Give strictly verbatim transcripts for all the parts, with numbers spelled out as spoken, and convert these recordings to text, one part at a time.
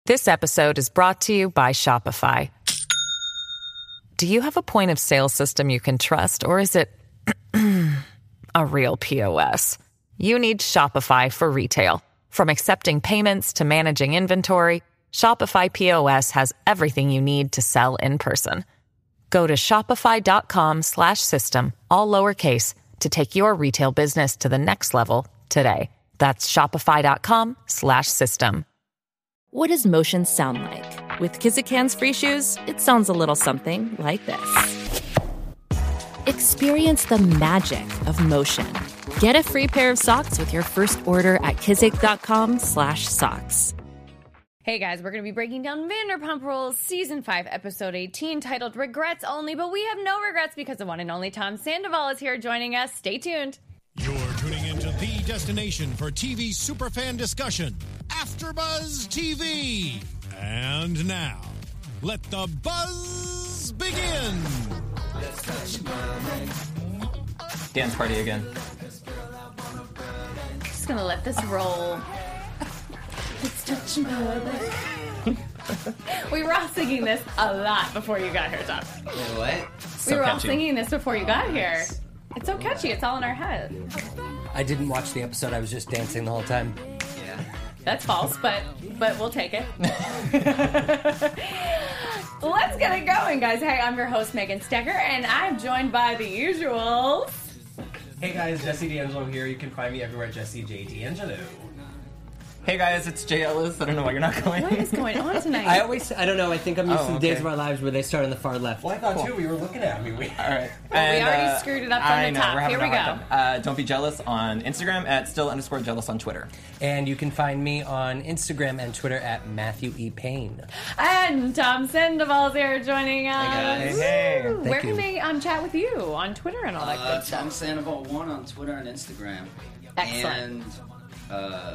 This episode is brought to you by Shopify. Do you have a point of sale system you can trust, or is it a real P O S? You need Shopify for retail. From accepting payments to managing inventory, Shopify P O S has everything you need to sell in person. Go to shopify.com slash system, all lowercase, to take your retail business to the next level today. That's shopify.com slash system. What does motion sound like? With Kizikans free shoes, it sounds a little something like this. Experience the magic of motion. Get a free pair of socks with your first order at kizik.com slash socks. Hey guys, we're going to be breaking down Vanderpump Rules Season five, Episode eighteen, titled Regrets Only, but we have no regrets because the one and only Tom Sandoval is here joining us. Stay tuned. You're tuning into the destination for T V superfan discussion, AfterBuzz T V. And now, let the buzz begin. Let's touch Dance party again. Just gonna let this roll. Let's touch mother. We were all singing this a lot before you got here, Tom. Wait, what? So we were all catchy. singing this before you got here. It's so catchy. It's all in our head. I didn't watch the episode. I was just dancing the whole time. Yeah. That's false, but but we'll take it. Let's get it going, guys. Hey, I'm your host, Megan Stecker, and I'm joined by the usuals. Hey guys, Jesse D'Angelo here. You can find me everywhere at Jesse J. D'Angelo. Hey guys, it's Jay Ellis. I don't know why you're not going. What is going on tonight? I always, I don't know, I think I'm used Oh, to the Days okay. of Our Lives where they start on the far left. Well, I thought too, we were looking at me. We... All right. Well, we already screwed it up from I the know, top. we're having Here we a hard go. time. Uh, don't be jealous on Instagram at still underscore jealous on Twitter. And you can find me on Instagram and Twitter at Matthew E. Payne. And Tom Sandoval's here joining us. guys. Hey, hey. Woo! Where Thank can you. they um, chat with you? On Twitter and all that Uh, good stuff. Tom Sandoval one on Twitter and Instagram. Excellent. And uh,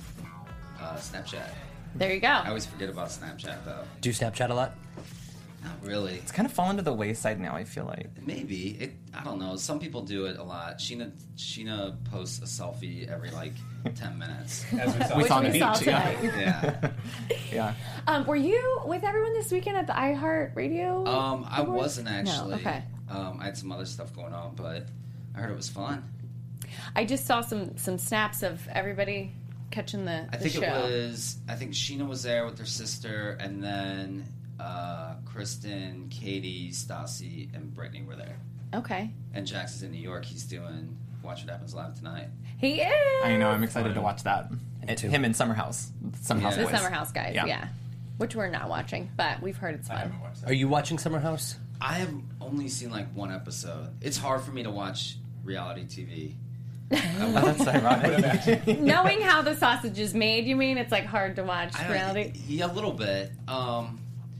uh, Snapchat. There you go. I always forget about Snapchat, though. Do you Snapchat a lot? Not really. It's kind of fallen to the wayside now, I feel like. Maybe. It. I don't know. Some people do it a lot. Sheena, Sheena posts a selfie every, like, ten minutes. As we saw. We Which saw on the we saw beach, yeah. tonight. Yeah. Yeah. Um, were you with everyone this weekend at the iHeartRadio? Um, I Awards? wasn't, actually. No, okay. Um, I had some other stuff going on, but I heard it was fun. I just saw some some snaps of everybody catching the, I the think show. it was. I think Sheena was there with her sister, and then uh, Kristen, Katie, Stassi, and Brittany were there. Okay. And Jax is in New York. He's doing Watch What Happens Live tonight. He is. I know, I'm excited to watch that. It, too. him in Summer House. Summer House Yeah. The Boys. Summer House guys, yeah. Yeah. Which we're not watching, but we've heard it's I fun. haven't watched that. Are you watching Summer House? I have only seen like one episode. It's hard for me to watch reality T V. Oh, that's ironic. Knowing how the sausage is made, you mean? It's like hard to watch I don't- reality. Yeah, a little bit. Um,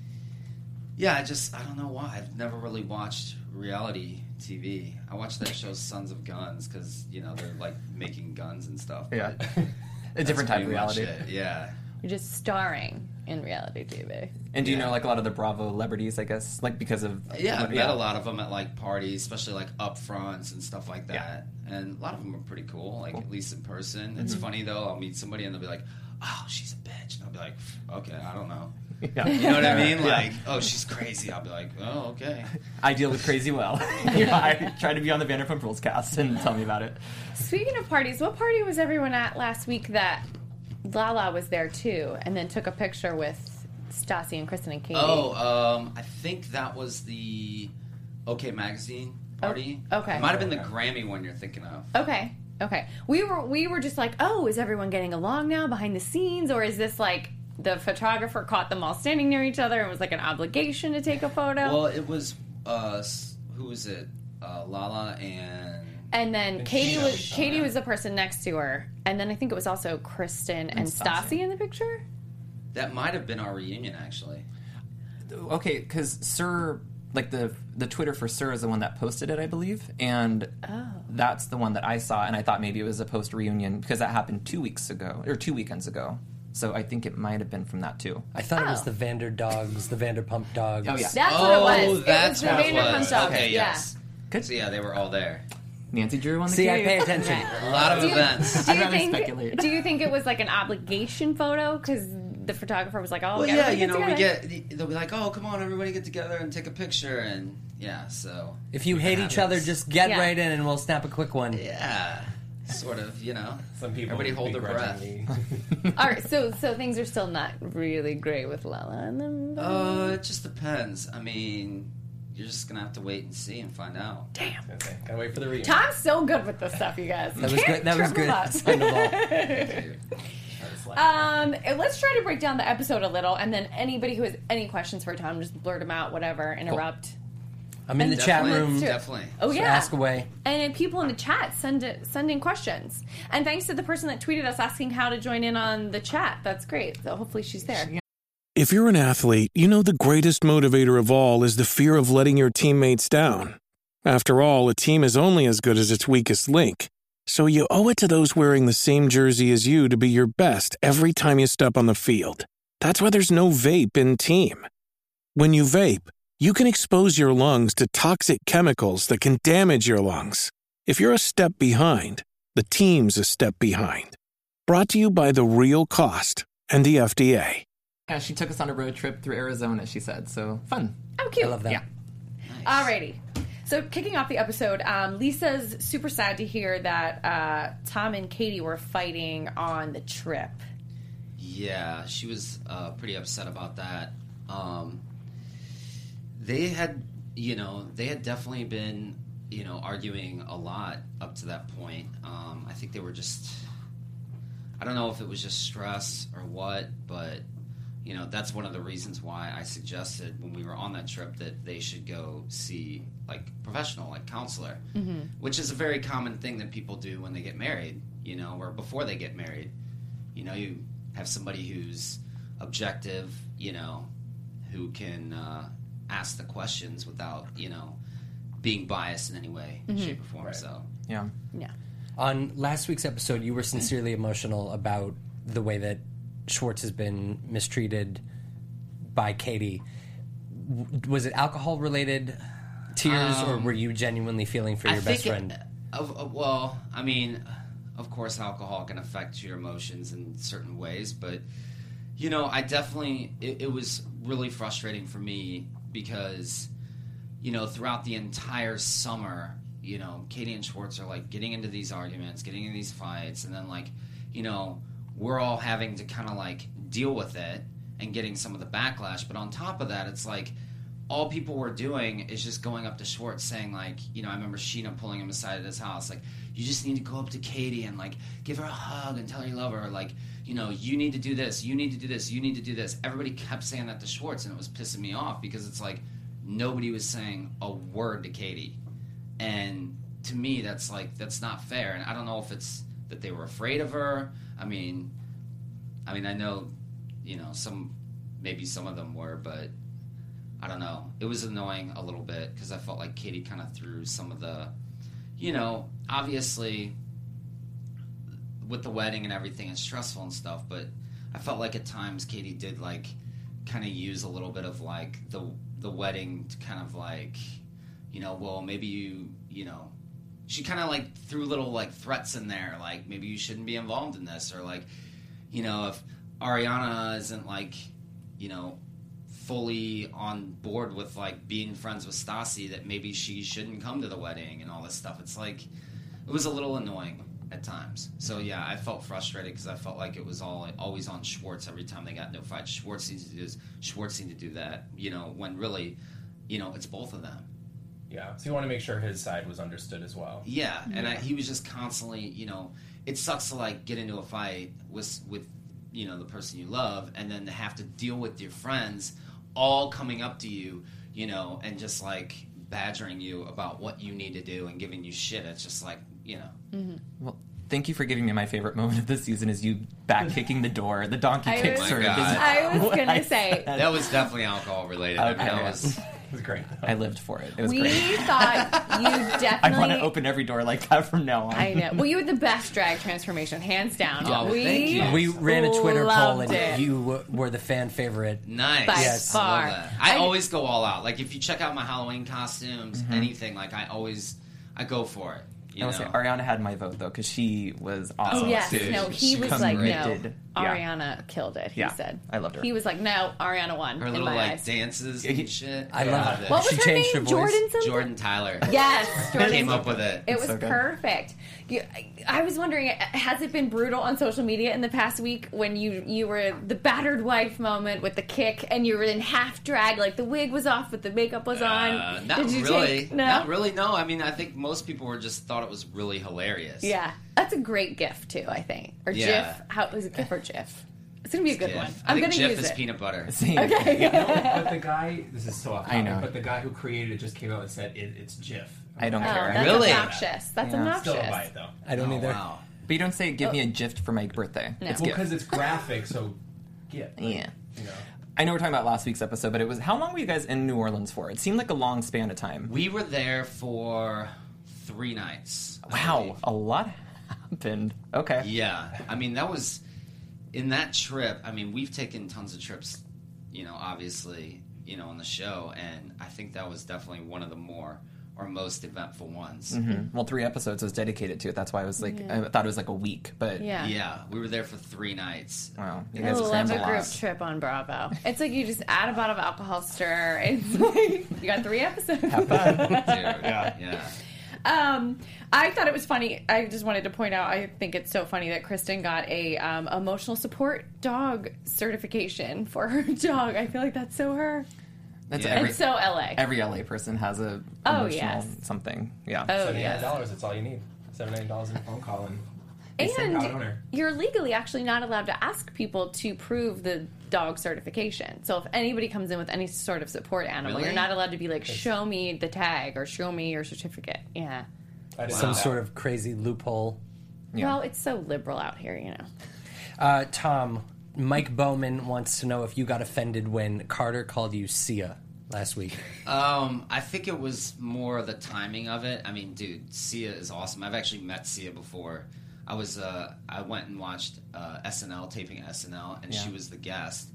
yeah, I just I don't know why. I've never really watched reality T V. I watched that show Sons of Guns because you know they're like making guns and stuff. Yeah. but A that's different type of pretty much reality. it, Yeah. You're just starring in reality T V. And do you Yeah. know like a lot of the Bravo celebrities, I guess? Like because of Yeah, I've met a lot of them at like parties, especially like upfronts and stuff like that. Yeah. And a lot of them are pretty cool, like Cool. at least in person. It's funny though. I'll meet somebody and they'll be like, "Oh, she's a bitch," and I'll be like, "Okay, I don't know." Yeah. You know what I mean? Yeah. Like, "Oh, she's crazy." I'll be like, "Oh, okay." I deal with crazy well. Yeah, I try to be on the Vanderpump Rules cast and tell me about it. Speaking of parties, what party was everyone at last week that Lala was there too, and then took a picture with Stassi and Kristen and Katie? Oh, um, I think that was the OK Magazine party. Oh, okay. It might have been the Grammy one you're thinking of. Okay. Okay. We were we were just like, oh, is everyone getting along now behind the scenes, or is this like the photographer caught them all standing near each other and it was like an obligation to take a photo? Well, it was uh, s- who was it? Uh, Lala and and then Katie Sheena. was Katie was the person next to her, and then I think it was also Kristen and, And Stassi. Stassi. in the picture. that might have been our reunion actually. Okay, because Sir, like the the Twitter for Sir is the one that posted it, I believe, and Oh. that's the one that I saw, and I thought maybe it was a post reunion because that happened two weeks ago or two weekends ago. So I think it might have been from that too. I thought it was Oh. the Vander Dogs, the Vanderpump Dogs. Oh, yeah. That's oh, what it was. that's it was what the it Vanderpump was. Dogs. Okay, yeah. yes. Good. So yeah, they were all there. Nancy Drew on the See, I cave. pay attention. Right. A lot of Do you, events. do I'd you rather think? speculate. Do you think it was like an obligation photo? Because the photographer was like, "Oh, Well, get yeah, everybody you know, together." we get they'll be like, "Oh, come on, everybody get together and take a picture," and yeah, so If you it hate each other, happens. just get Yeah. right in and we'll snap a quick one. yeah, sort of, you know. Some people everybody hold their breath. begrudgingly- All right, so so things are still not really great with Lala and them. Uh, it just depends. I mean, you're just gonna have to wait and see and find out. Damn. Okay, gotta wait for the reunion. Tom's so good with this stuff, you guys. That was Can't good. That was trip good. him up. Sign the ball. Um, let's try to break down the episode a little, and then anybody who has any questions for Tom, just blurt them out, whatever, interrupt. I'm in the chat Definitely, room. Definitely. Oh So yeah, ask away. And then people in the chat send it, send in questions. And thanks to the person that tweeted us asking how to join in on the chat. That's great. So hopefully she's there. If you're an athlete, you know the greatest motivator of all is the fear of letting your teammates down. After all, a team is only as good as its weakest link. So you owe it to those wearing the same jersey as you to be your best every time you step on the field. That's why there's no vape in team. When you vape, you can expose your lungs to toxic chemicals that can damage your lungs. If you're a step behind, the team's a step behind. Brought to you by The Real Cost and the F D A. Yeah, she took us on a road trip through Arizona, she said. So, fun. Oh, cute. I love that. Yeah. Alrighty. So kicking off the episode, um, Lisa's super sad to hear that uh, Tom and Katie were fighting on the trip. Yeah, she was uh, pretty upset about that. Um, they had, you know, they had definitely been, you know, arguing a lot up to that point. Um, I think they were just, I don't know if it was just stress or what, but, you know, that's one of the reasons why I suggested when we were on that trip that they should go see, like, professional, like, counselor, mm-hmm. which is a very common thing that people do when they get married, you know, or before they get married. You know, you have somebody who's objective, you know, who can uh, ask the questions without, you know, being biased in any way, mm-hmm. shape, or form. Right. So, Yeah. Yeah. On last week's episode, you were sincerely emotional about the way that Schwartz has been mistreated by Katie. W- Was it alcohol-related tears, um, or were you genuinely feeling for your I best think friend? It, of, of, well, I mean, of course, alcohol can affect your emotions in certain ways, but, you know, I definitely, it, it was really frustrating for me because, you know, throughout the entire summer, you know, Katie and Schwartz are, like, getting into these arguments, getting into these fights, and then, like, you know, we're all having to kind of, like, deal with it and getting some of the backlash. But on top of that, it's like all people were doing is just going up to Schwartz saying, like, you know, I remember Sheena pulling him aside at his house, like, you just need to go up to Katie and, like, give her a hug and tell her you love her. Like, you know, you need to do this, you need to do this, you need to do this. Everybody kept saying that to Schwartz, and it was pissing me off because it's like nobody was saying a word to Katie. And to me, that's, like, that's not fair. And I don't know if it's that they were afraid of her. I mean, I mean, I know, you know, some, maybe some of them were, but I don't know. It was annoying a little bit because I felt like Katie kind of threw some of the, you know, obviously with the wedding and everything, it's stressful and stuff, but I felt like at times Katie did, like, kind of use a little bit of, like, the the wedding to kind of, like, you know, well, maybe you, you know, she kind of, like, threw little, like, threats in there, like, maybe you shouldn't be involved in this, or, like, you know, if Ariana isn't, like, you know, fully on board with, like, being friends with Stassi, that maybe she shouldn't come to the wedding and all this stuff. It's like, it was a little annoying at times. So, yeah, I felt frustrated because I felt like it was all always on Schwartz every time they got into a fight. Schwartz needs to do this, Schwartz needs to do that, you know, when really, you know, it's both of them. Yeah, so you want to make sure his side was understood as well. Yeah, and I, he was just constantly, you know, it sucks to, like, get into a fight with, with, you know, the person you love, and then to have to deal with your friends all coming up to you, you know, and just, like, badgering you about what you need to do and giving you shit. It's just like, you know. Mm-hmm. Well, thank you for giving me my favorite moment of the season is you back kicking the door. The donkey I kicks was- her. Oh my God. is I was what gonna I say. said. That was definitely alcohol related. I mean, Okay. that was, It was great. I lived for it. It was We great. thought you definitely. I want to open every door like that from now on. I know. Well, you had the best drag transformation, hands down. Oh, we thank you. We ran a Twitter poll, loved and it. you w- were the fan favorite. nice. By Yes. far. I love that. I, I- always go all out. Like, if you check out my Halloween costumes, anything, like, I always, I go for it. You I know? will say Ariana had my vote though because she was awesome. Oh, yes. too. No, he She was like, no. committed Yeah. Ariana killed it. He Yeah, said. I loved her. He was like, "No, Ariana won." Her in little my like eyes. dances and shit. I Yeah. love it. What was She her changed name? her voice. Jordan something. Jordan Tyler. Yes, Jordan came up with it. It was so good. perfect. You, I was wondering, has it been brutal on social media in the past week when you you were the battered wife moment with the kick and you were in half drag, like the wig was off but the makeup was on? Uh, not Did you really. take no? Not really. No. I mean, I think most people were just thought it was really hilarious. Yeah, that's a great GIF too. I think or Yeah. GIF. How is it GIF or GIF? It's gonna be a good Jif. one. I I'm think gonna Jif use is it. peanut butter. Same. Okay. But the guy, this is so off I topic, know. but the guy who created it just came out and said it, it's Jif. I don't Oh, care. that's Really? obnoxious. That's Yeah. obnoxious. Still don't buy it though. I don't Oh, either. wow. But you don't say, give me a gift for my birthday. No. It's Well, gift. because it's graphic, so yeah. Like, Yeah. You know. I know we're talking about last week's episode, but it was, how long were you guys in New Orleans for? It seemed like a long span of time. We were there for three nights. I Wow, believe. a lot happened. Okay. Yeah, I mean that was in that trip. I mean, we've taken tons of trips, you know, obviously, you know, on the show, and I think that was definitely one of the more or most eventful ones. Mhm. Well, three episodes was dedicated to it. That's why I was like, I thought it was like a week, but Yeah. Yeah, we were there for three nights. wow, you I guys love crammed a a lot. group trip on Bravo. It's like you just add a bottle of alcohol, stir. It's like you got three episodes. Have fun. Dude, yeah. yeah. Um, I thought it was funny. I just wanted to point out. I think it's so funny that Kristen got a um, emotional support dog certification for her dog. I feel like that's so her. That's Yeah. every It's so L A. every L A person has a Oh, emotional yes. something. Yeah. Oh Seventy-nine yes. dollars. That's all you need. Seventy-nine dollars in a phone call and. it's a proud And owner. you're legally actually not allowed to ask people to prove the dog certification. So if anybody comes in with any sort of support animal, Really? you're not allowed to be like, show me the tag or show me your certificate. Yeah. I didn't Some know that. sort of crazy loophole. Yeah. Well, it's so liberal out here, you know. Uh, Tom, Mike Bowman wants to know if you got offended when Carter called you Sia last week. Um, I think it was more the timing of it. I mean, dude, Sia is awesome. I've actually met Sia before. I was uh, I went and watched uh, S N L, taping S N L, and Yeah. she was the guest.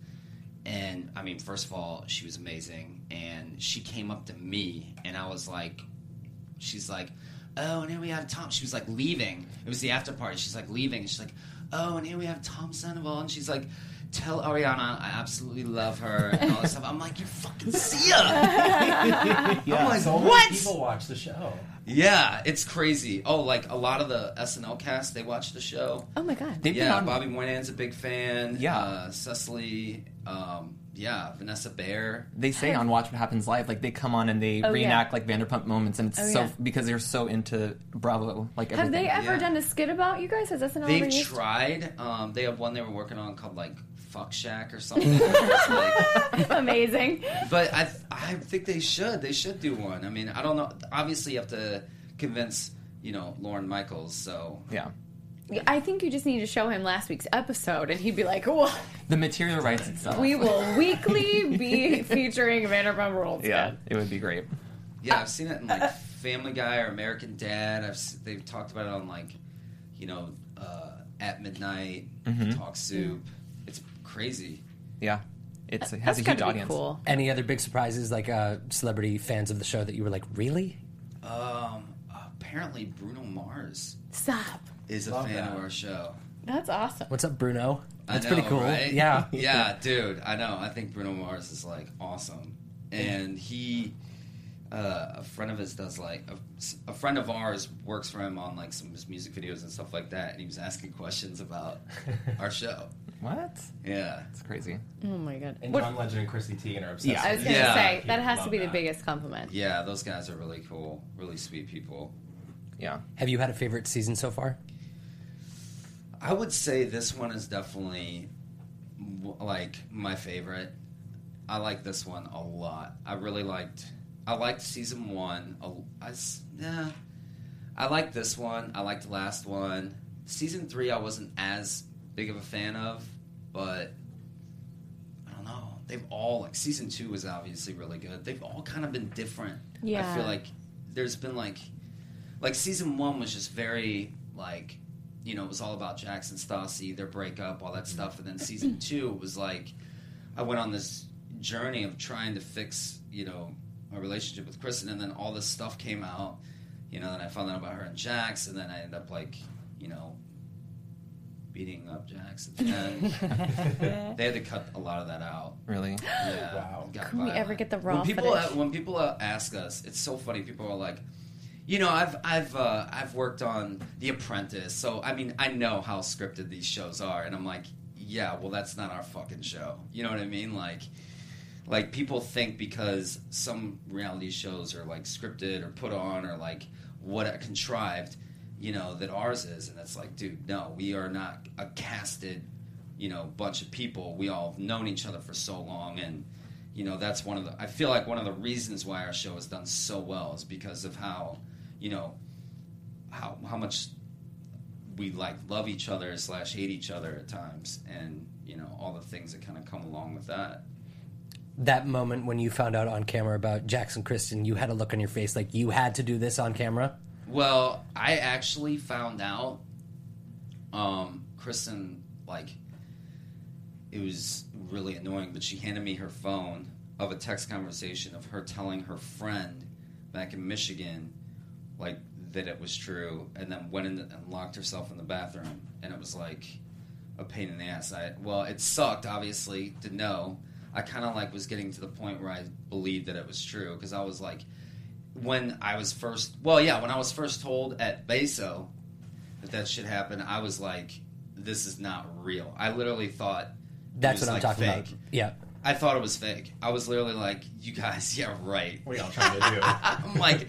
And I mean, first of all, she was amazing, and she came up to me, and I was like, she's like, oh, and here we have Tom. She was like leaving. It was the after party. She's like leaving. And she's like, oh, and here we have Tom Sandoval, and she's like, tell Ariana I absolutely love her and all this stuff. I'm like, you fucking Sia. I'm like, So many what? people watch the show. Yeah, it's crazy. Oh, like a lot of the S N L cast, they watch the show. Oh my God. They've been Yeah, on- Bobby Moynihan's a big fan. Yeah. uh, Cecily. Um, yeah, Vanessa Bayer. They say on Watch What Happens Live, like they come on and they Oh, reenact yeah. like Vanderpump moments, and it's Oh, so yeah. because they're so into Bravo, like Have everything. they ever Yeah. done a skit about you guys? Has S N L They've ever used? tried. Um, they have one they were working on called like Fuck Shack or something. It's like- Amazing. but I, I think they should. They should do one. I mean, I don't know. Obviously, you have to convince, you know, Lauren Michaels. So Yeah, I think you just need to show him last week's episode, and he'd be like, "Oh, the material writes itself. we will weekly be featuring Vanderpump Rules." Yeah, it would be great. yeah, I've seen it in like Family Guy or American Dad. I've s- they've talked about it on like, you know, uh, At Midnight, Talk Soup. It's crazy. Yeah, it's, it has That's a huge gotta be audience. cool. Any other big surprises, like uh, celebrity fans of the show that you were like, really? Um, apparently Bruno Mars Stop. is a Love fan that. of our show. That's awesome. What's up, Bruno? I That's know, pretty cool. right? Yeah. yeah, dude. I know. I think Bruno Mars is like awesome, and he, uh, a friend of his does like a, a friend of ours works for him on like some of his music videos and stuff like that, and he was asking questions about our show. What? Yeah, It's crazy. Oh my God. And What- John Legend and Chrissy Teigen are obsessed. Yeah. I was with gonna it. Yeah. say People that has to love be the that. biggest compliment. yeah. Those guys are really cool, really sweet people. Yeah. Have you had a favorite season so far? I would say this one is definitely w- like my favorite. I like this one a lot. I really liked. I liked season one. a- I s- yeah. I liked this one. I liked the last one. Season three, I wasn't as big of a fan of, but I don't know. They've all like season two was obviously really good. They've all kind of been different. Yeah. I feel like there's been like like season one was just very like, you know, it was all about Jackson Stassi, their breakup, all that stuff, and then season two was like I went on this journey of trying to fix, you know, my relationship with Kristen, and then all this stuff came out, you know, and I found out about her and Jax, and then I ended up like, you know, beating up Jax. And they had to cut a lot of that out. Really? Yeah. Wow. Can we ever get the raw when people footage? uh, when people uh, ask us, it's so funny. People are like, you know, I've I've uh, I've worked on The Apprentice, so I mean, I know how scripted these shows are, and I'm like, yeah, well, that's not our fucking show. You know what I mean? Like, like people think because some reality shows are like scripted or put on or like what contrived, you know, that ours is, and it's like, dude, no, we are not a casted, you know, bunch of people. We all have known each other for so long, and you know, that's one of the. I feel like one of the reasons why our show has done so well is because of how, you know, how how much we like love each other slash hate each other at times, and you know, all the things that kind of come along with that. That moment when you found out on camera about Jackson Kristen, you had a look on your face like you had to do this on camera? Well, I actually found out, um, Kristen, like, it was really annoying, but she handed me her phone of a text conversation of her telling her friend back in Michigan, like, that it was true, and then went in and locked herself in the bathroom, and it was, like, a pain in the ass. I, well, it sucked, obviously, to know. I kind of, like, was getting to the point where I believed that it was true, because I was, like, when I was first, well, yeah, when I was first told at Beso that that shit happened, I was like, this is not real. I literally thought That's it was, what I'm like, talking fake. about. Yeah. I thought it was fake. I was literally like, you guys, yeah, right. What are y'all trying to do? I'm like,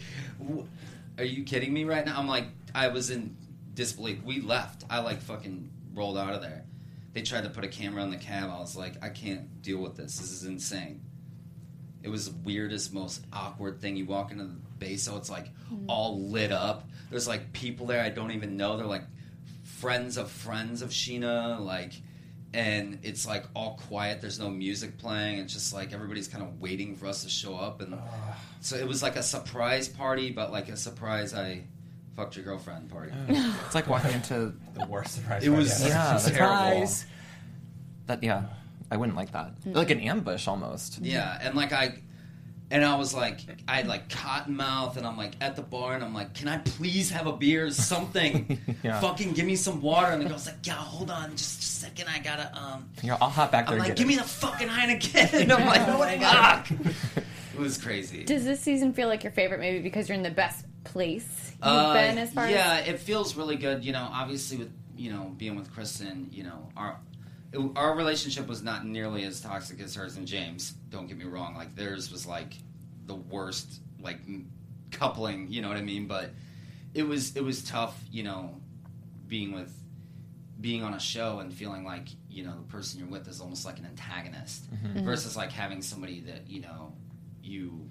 are you kidding me right now? I'm like, I was in disbelief. We left. I, like, fucking rolled out of there. They tried to put a camera in the cab. I was like, I can't deal with this. This is insane. It was the weirdest, most awkward thing. You walk into the base, so it's, like, mm-hmm. all lit up. There's, like, people there I don't even know. They're, like, friends of friends of Sheena, like, and it's, like, all quiet. There's no music playing. It's just, like, everybody's kind of waiting for us to show up. And so it was, like, a surprise party, but, like, a surprise I fucked your girlfriend party. It's like walking into the worst surprise. It was yeah, surprise. That yeah, I wouldn't like that. Mm-hmm. Like an ambush almost. Yeah, and like I, and I was like, I had like cotton mouth, and I'm like at the bar, and I'm like, can I please have a beer or something? yeah. Fucking give me some water. And the girl's like, yeah, hold on, just a second, I gotta um. Yeah, I'll hop back there. I'm and like, get give it. me the fucking Heineken. And I'm like, no, I got it was crazy. Does this season feel like your favorite, maybe because you're in the best place you've uh, been as far yeah, as... it feels really good. You know, obviously with you know being with Kristen, you know our. It, our relationship was not nearly as toxic as hers and James. Don't get me wrong. Like, theirs was, like, the worst, like, coupling, you know what I mean? But it was it was tough, you know, being with, being on a show and feeling like, you know, the person you're with is almost like an antagonist mm-hmm. Mm-hmm. versus, like, having somebody that, you know, you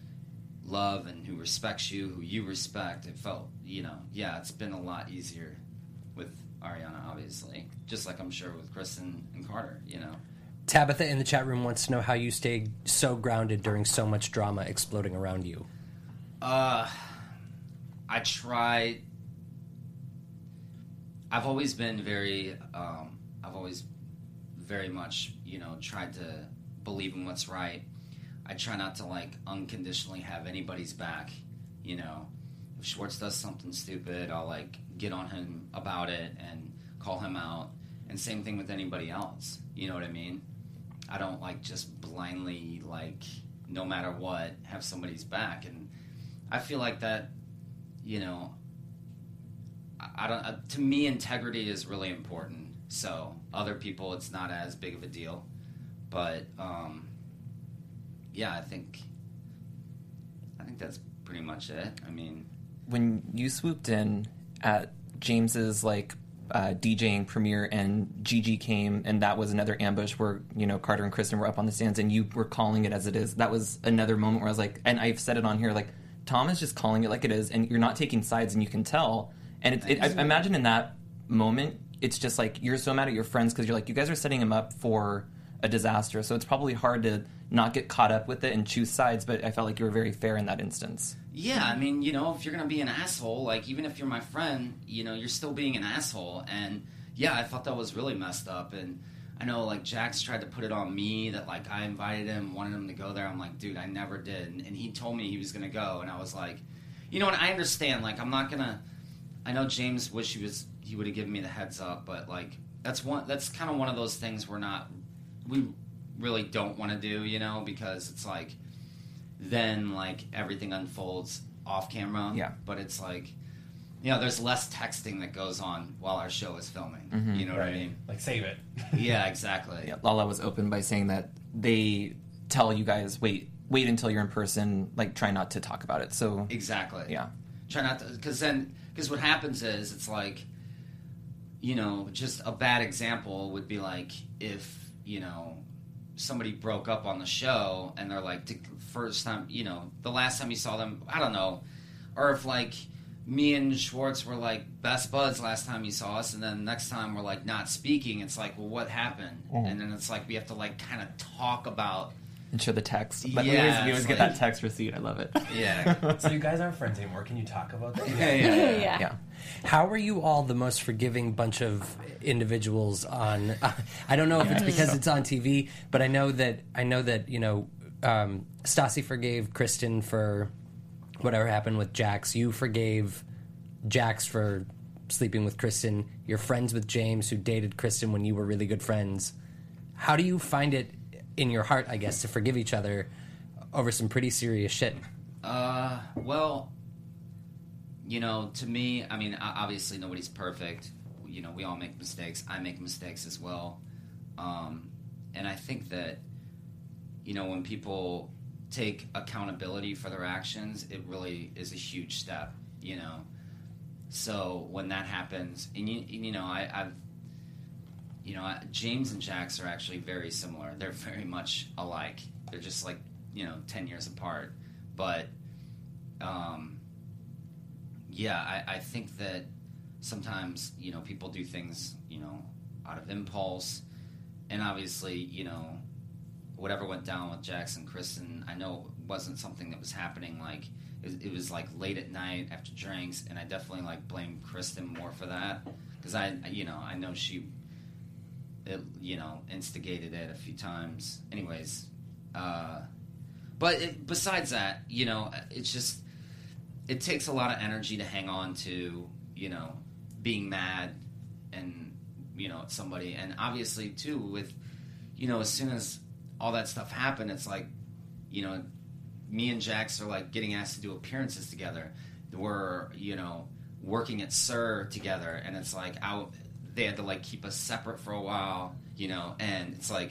love and who respects you, who you respect. It felt, you know, yeah, it's been a lot easier with Ariana, obviously, just like I'm sure with Kristen and Carter, you know. Tabitha in the chat room wants to know how you stayed so grounded during so much drama exploding around you. Uh, I try. I've always been very. Um, I've always very much, you know, tried to believe in what's right. I try not to like unconditionally have anybody's back, you know. If Schwartz does something stupid, I'll, like, get on him about it and call him out. And same thing with anybody else. You know what I mean? I don't, like, just blindly, like, no matter what, have somebody's back. And I feel like that, you know, I, I don't... Uh, to me, integrity is really important. So, other people, it's not as big of a deal. But, um, yeah, I think... I think that's pretty much it. I mean... When you swooped in at James's like uh, DJing premiere and Gigi came and that was another ambush where, you know, Carter and Kristen were up on the stands and you were calling it as it is. That was another moment where I was like, and I've said it on here, like, Tom is just calling it like it is and you're not taking sides and you can tell. And it, it, I imagine in that moment, it's just like you're so mad at your friends because you're like, you guys are setting him up for a disaster. So it's probably hard to not get caught up with it and choose sides, but I felt like you were very fair in that instance. Yeah, I mean, you know, if you're going to be an asshole, like, even if you're my friend, you know, you're still being an asshole. And, yeah, I thought that was really messed up. And I know, like, Jax tried to put it on me that, like, I invited him, wanted him to go there. I'm like, dude, I never did. And, and he told me he was going to go. And I was like, you know, and I understand, like, I'm not going to... I know James wish he was... He would have given me the heads up, but, like, that's one. That's kind of one of those things we're not. We really don't want to do, you know, because it's like then like everything unfolds off camera. Yeah. But it's like, you know, there's less texting that goes on while our show is filming. Mm-hmm. You know right. what I mean? Like, save it. Yeah, exactly. Yeah, Lala was open by saying that they tell you guys wait wait until you're in person, like try not to talk about it. So Exactly. yeah, Try not to, because then, because what happens is it's like, you know, just a bad example would be like if, you know, somebody broke up on the show and they're like, the first time, you know, the last time you saw them, I don't know, or if like me and Schwartz were like best buds last time you saw us, and then next time we're like not speaking, it's like, well, what happened? Mm. And then it's like we have to like kind of talk about. and show the text. But Yeah, we always, we always it's get like- that text receipt. I love it. Yeah. So you guys aren't friends anymore. Can you talk about that? Yeah, yeah, yeah. yeah. Yeah. How are you all the most forgiving bunch of individuals on? I don't know if it's because it's on T V, but I know that I know that you know um, Stassi forgave Kristen for whatever happened with Jax. You forgave Jax for sleeping with Kristen. You're friends with James, who dated Kristen when you were really good friends. How do you find it in your heart, I guess, to forgive each other over some pretty serious shit? Uh, well, you know, to me, I mean, o- obviously nobody's perfect. You know, we all make mistakes. I make mistakes as well. Um, and I think that, you know, when people take accountability for their actions, it really is a huge step, you know. So when that happens, and you, you know, I, I've, you know, I- James and Jax are actually very similar. They're very much alike. They're just like, you know, ten years apart. But, um, yeah, I, I think that sometimes, you know, people do things, you know, out of impulse. And obviously, you know, whatever went down with Jax and Kristen, I know it wasn't something that was happening, like, it, it was, like, late at night after drinks, and I definitely, like, blame Kristen more for that. Because I, you know, I know she, it, you know, instigated it a few times. Anyways, uh... But it, besides that, you know, it's just, it takes a lot of energy to hang on to, you know, being mad and, you know, at somebody. And obviously, too, with, you know, as soon as all that stuff happened, it's like, you know, me and Jax are, like, getting asked to do appearances together. We're, you know, working at Sir together. And it's like, I, they had to, like, keep us separate for a while, you know, and it's like,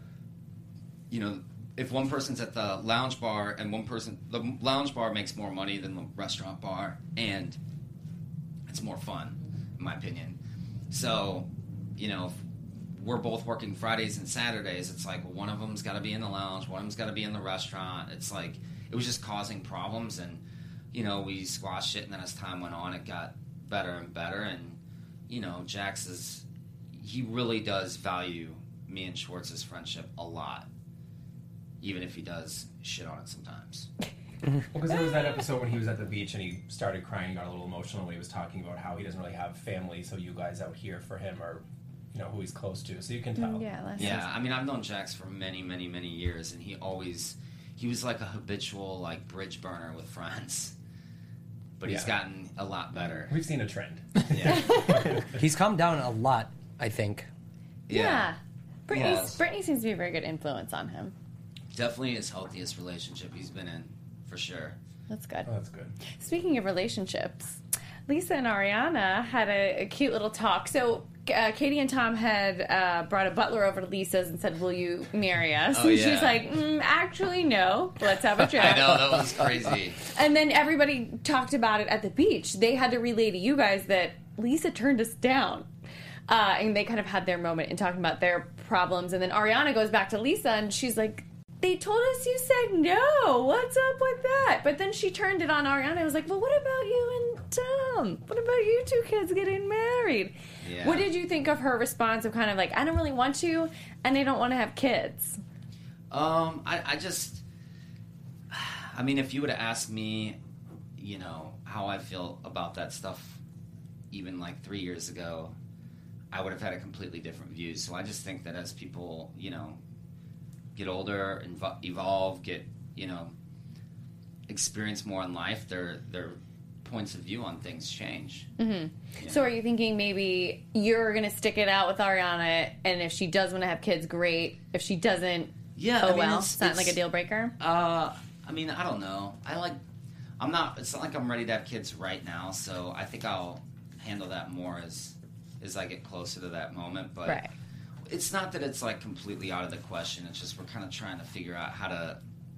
you know, if one person's at the lounge bar and one person, the lounge bar makes more money than the restaurant bar, and it's more fun, in my opinion. So, you know, if we're both working Fridays and Saturdays, it's like, well, one of them's got to be in the lounge, one of them's got to be in the restaurant. It's like, it was just causing problems, and, you know, we squashed it, and then as time went on, it got better and better, and, you know, Jax is, he really does value me and Schwartz's friendship a lot. Even if he does shit on it sometimes. Well, because there was that episode when he was at the beach and he started crying, got a little emotional when he was talking about how he doesn't really have family, so you guys out here for him are, you know, who he's close to. So you can tell. Yeah, that's Yeah, I mean, I've known Jax for many, many, many years, and he always, he was like a habitual, like, bridge burner with friends. But he's Yeah. gotten a lot better. We've seen a trend. Yeah. He's calmed down a lot, I think. Yeah. Brittany, Yes. Brittany seems to be a very good influence on him. Definitely his healthiest relationship he's been in, for sure. That's good. Oh, that's good. Speaking of relationships, Lisa and Ariana had a, a cute little talk. So uh, Katie and Tom had uh, brought a butler over to Lisa's and said, "Will you marry us?" Oh, and yeah. she's like, mm, "Actually, no. Let's have a chat." I know, that was crazy. And then everybody talked about it at the beach. They had to relay to you guys that Lisa turned us down. Uh, and they kind of had their moment in talking about their problems. And then Ariana goes back to Lisa and she's like, "They told us you said no. What's up with that?" But then she turned it on Ariana and was like, "Well, what about you and Tom? What about you two kids getting married?" Yeah. What did you think of her response of kind of like, "I don't really want to, and they don't want to have kids"? Um, I, I just, I mean, if you would have asked me, you know, how I feel about that stuff even like three years ago, I would have had a completely different view. So I just think that as people, you know, get older, inv- evolve, get, you know, experience more in life, their their points of view on things change. Mm-hmm. So are you thinking maybe you're going to stick it out with Ariana, and if she does want to have kids, great. If she doesn't, Yeah, oh I mean, well, it's, it's not it's, like a deal breaker? Uh, I mean, I don't know. I like, I'm not, it's not like I'm ready to have kids right now, so I think I'll handle that more as, as I get closer to that moment, but Right. it's not that it's like completely out of the question, it's just we're kind of trying to figure out how to,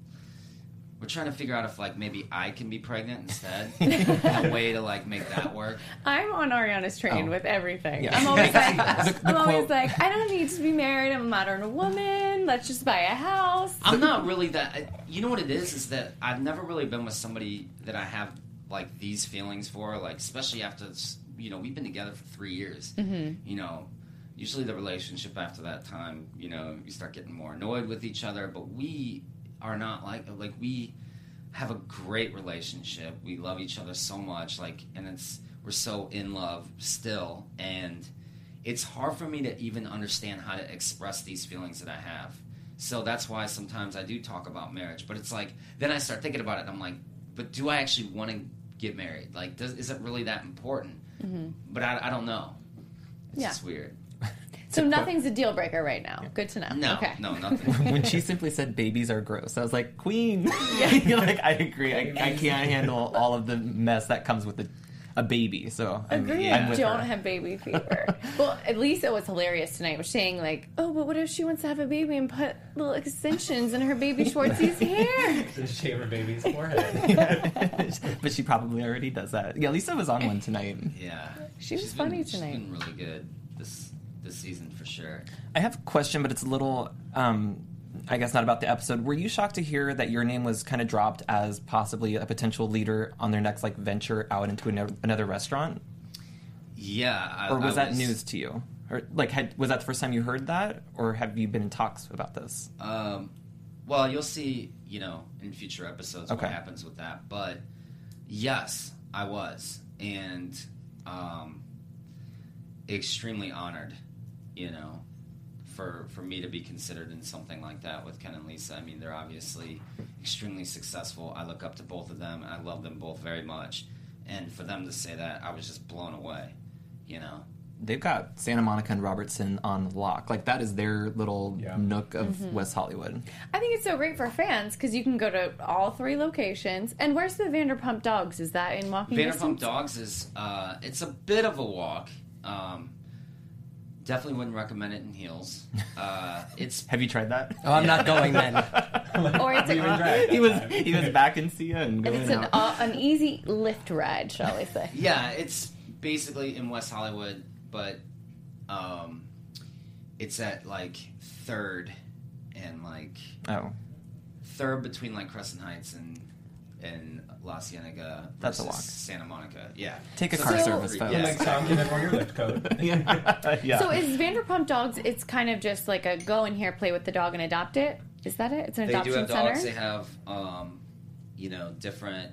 we're trying to figure out if, like, maybe I can be pregnant instead. A way to, like, make that work. I'm on Ariana's train Oh. with everything. Yeah. I'm always like, The- the I'm always quote- like, I don't need to be married. I'm a modern woman. Let's just buy a house. I'm not really that. You know what it is? Is that I've never really been with somebody that I have, like, these feelings for. Like, especially after, you know, we've been together for three years. Mm-hmm. You know, usually the relationship after that time, you know, you start getting more annoyed with each other. But we are not like like we have a great relationship. We love each other so much. Like, and it's we're so in love still, and it's hard for me to even understand how to express these feelings that I have. So that's why sometimes I do talk about marriage. But it's like, then I start thinking about it, and I'm like, but do I actually want to get married? Like, does, is it really that important? Mm-hmm. But I, I don't know. It's Yeah. just weird. So nothing's a deal breaker right now. Good to know. No, Okay. no, nothing. When she simply said babies are gross, I was like, Queen. Like, I agree. I, I can't handle all of the mess that comes with a, a baby. So I'm, Agreed. I'm with Don't her. have baby fever. Well, at least it was hilarious tonight. Was saying like, oh, but what if she wants to have a baby and put little extensions in her baby Schwartzie's hair? Just shave her baby's forehead. But she probably already does that. Yeah, Lisa was on one tonight. Yeah. She was She's funny been, tonight. She's been really good this this season for sure. I have a question, but it's a little, um, I guess not about the episode. Were you shocked to hear that your name was kind of dropped as possibly a potential leader on their next like venture out into another, another restaurant? Yeah. I, Or was I that news to you? Or like, had, was that the first time you heard that, or have you been in talks about this? Um, well, you'll see, you know, in future episodes Okay. what happens with that. But yes, I was, and um, extremely honored, you know, for for me to be considered in something like that with Ken and Lisa. I mean, they're obviously extremely successful. I look up to both of them. I love them both very much, and for them to say that, I was just blown away, you know. They've got Santa Monica and Robertson on lock. Like, that is their little Yeah. nook of Mm-hmm. West Hollywood. I think it's so great for fans because you can go to all three locations. And where's the Vanderpump Dogs? Is that in walking Vanderpump distance? Dogs is uh, it's a bit of a walk. Um, definitely wouldn't recommend it in heels. Uh, it's Have you tried that? Oh, I'm not going then. Or it's, Even a, drag. he was he was back in Sia and and going it's an, out. uh, an easy lift ride, shall we say. yeah, it's basically in West Hollywood, but um, it's at like Third and like Oh, Third between like Crescent Heights and and La Cienega. That's a versus walk. Santa Monica. Yeah, Take a So car there's service, three- folks. Yeah, yes. like Tom, give everyone your lift code. yeah. So is Vanderpump Dogs, it's kind of just like a go in here, play with the dog, and adopt it? Is that it? It's an They do adoption have center? dogs. They have, um, you know, different.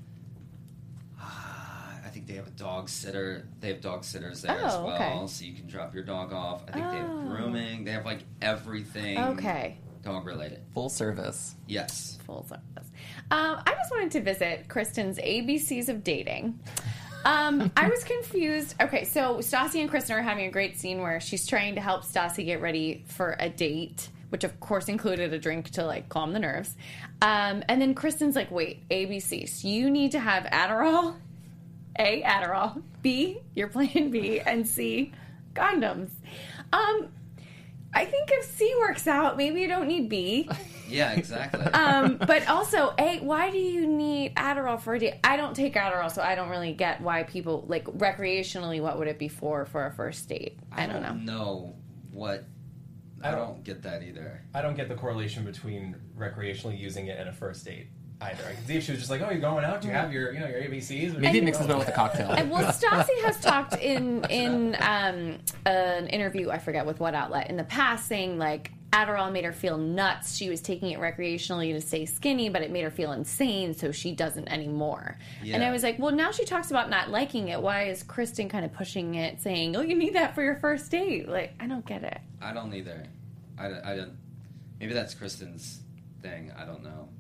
Uh, I think they have a dog sitter. They have dog sitters there as Oh, well, okay. so you can drop your dog off. I think they have Oh. grooming. They have like everything. Okay. Dog related. Full service. Yes. Full service. Um, I just wanted to visit Kristen's A B Cs of dating. Um, I was confused. Okay, so Stassi and Kristen are having a great scene where she's trying to help Stassi get ready for a date, which of course included a drink to like calm the nerves. Um, and then Kristen's like, wait, A B Cs. You need to have Adderall, A, Adderall, B, your plan B, and C, condoms. Um, I think if C works out, maybe you don't need B. Yeah, exactly. Um, but also, A, why do you need Adderall for a date? I don't take Adderall, so I don't really get why people, like, recreationally, what would it be for for a first date? I, don't know. know what. I I don't, don't- get that either. I don't get the correlation between recreationally using it and a first date either. I can see if she was just like, "Oh, you're going out? Do you have your, you know, your A B Cs?" Maybe it mixes well with a cocktail. And well, Stassi has talked in in um, an interview, I forget with what outlet, in the past, saying like Adderall made her feel nuts. She was taking it recreationally to stay skinny, but it made her feel insane, so she doesn't anymore. Yeah. And I was like, well, now she talks about not liking it. Why is Kristen kind of pushing it, saying, "Oh, you need that for your first date"? Like, I don't get it. I don't either. I, don't- I don't. Maybe that's Kristen's thing. I don't know.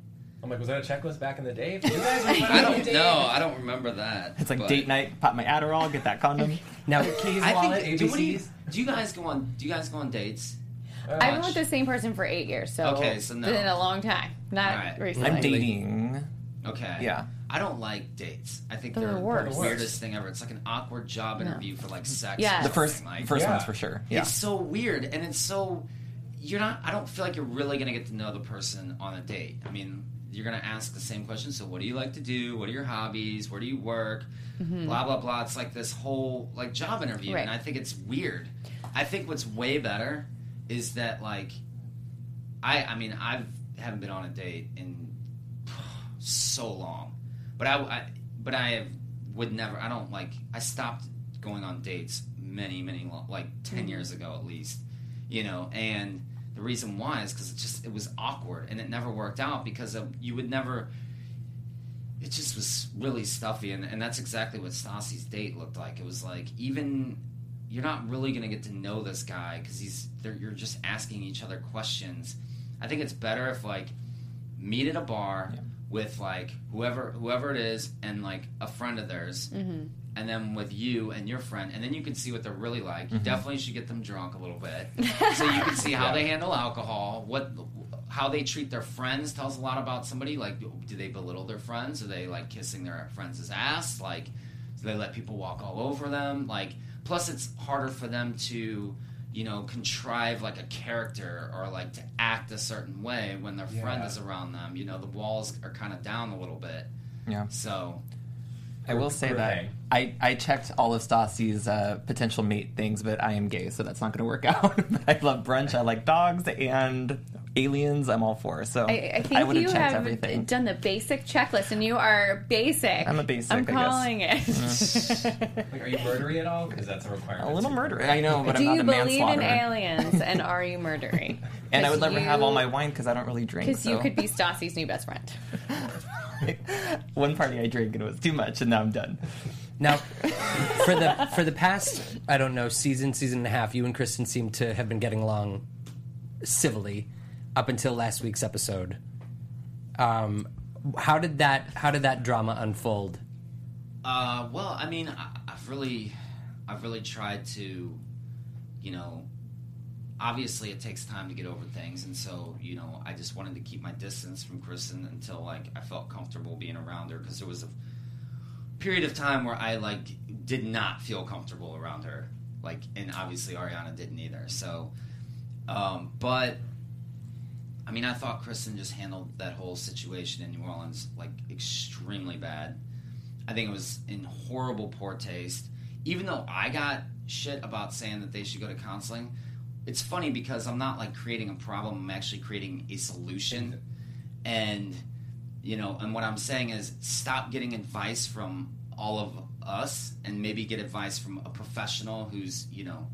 I'm like, was that a checklist back in the day? If you guys were I don't know. I don't remember that. It's like but- date night, pop my Adderall, get that condom. Now, Keys, I wallet, think. Do, what do, you, A B Cs. do you guys go on? Do you guys go on dates? I've been with the same person for eight years, so Okay, so no. in a long time, not All right. recently. I'm dating. Okay. Yeah. I don't like dates. I think They're they're the worst. the weirdest thing ever. It's like an awkward job interview for like sex. Yes. or The first, something, like, first Yeah. one's for sure. Yeah. It's so weird, and it's so you're not. I don't feel like you're really gonna get to know the person on a date. I mean, you're gonna ask the same question. So, what do you like to do? What are your hobbies? Where do you work? Blah blah blah. It's like this whole like job interview, Right. and I think it's weird. I think what's way better is that like I. I mean, I've haven't been on a date in so long, but I. I but I have, would never. I don't like. I stopped going on dates many many lo- like ten years ago at least. You know, and the reason why is because it just it was awkward and it never worked out because of, you would never. It just was really stuffy, and, and that's exactly what Stassi's date looked like. It was like even you're not really going to get to know this guy because he's they're- you're just asking each other questions. I think it's better if like meet at a bar Yeah. with like whoever whoever it is and like a friend of theirs, Mm-hmm. and then with you and your friend, and then you can see what they're really like. You definitely should get them drunk a little bit, so you can see how they handle alcohol, what, how they treat their friends tells a lot about somebody. Like, do they belittle their friends? Are they like kissing their friends' ass? Like, do they let people walk all over them? Like, plus it's harder for them to, you know, contrive like a character or like to act a certain way when their friend Yeah. is around them. You know, the walls are kind of down a little bit. Yeah. So. I will say Group that hang. I, I checked all of Stassi's uh, potential mate things, but I am gay, so that's not going to work out. But I love brunch. I like dogs and aliens. I'm all for. So I, I think would you have checked have everything. done the basic checklist, and you are basic. I'm a basic, I'm I guess. calling it. Like, are you murdery at all? Because that's a requirement. A little murder. I know, but Do I'm you not a believe in manslaughterer. aliens, and are you murdery? And I would never have all you- my wine because I don't really drink. Because you so. could be Stassi's new best friend. One party I drank and it was too much, and now I'm done. now, for the for the past, I don't know, season, season and a half, you and Kristen seem to have been getting along civilly up until last week's episode. Um, how did that How did that drama unfold? Uh, well, I mean, I, I've really, I've really tried to, you know, obviously it takes time to get over things, and so, you know, I just wanted to keep my distance from Kristen until, like, I felt comfortable being around her, because there was a period of time where I, like, did not feel comfortable around her, like, and obviously Ariana didn't either, so, um, but, I mean, I thought Kristen just handled that whole situation in New Orleans, like, extremely bad. I think it was in horrible poor taste. Even though I got shit about saying that they should go to counseling, it's funny because I'm not like creating a problem, I'm actually creating a solution. And, you know, and what I'm saying is stop getting advice from all of us and maybe get advice from a professional who's, you know,